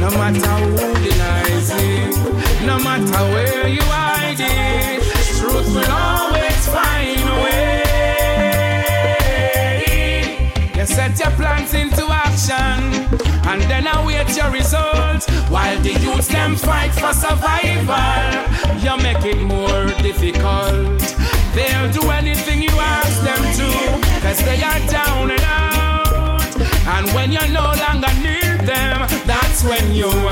No matter who denies it, no matter where you hide it, truth will always find a way. You set your plans into action, and then await your results. While the youths them fight for survival, you make it more difficult. They'll do anything you ask them to, cause they are down and out. And when you no longer need them, that's when you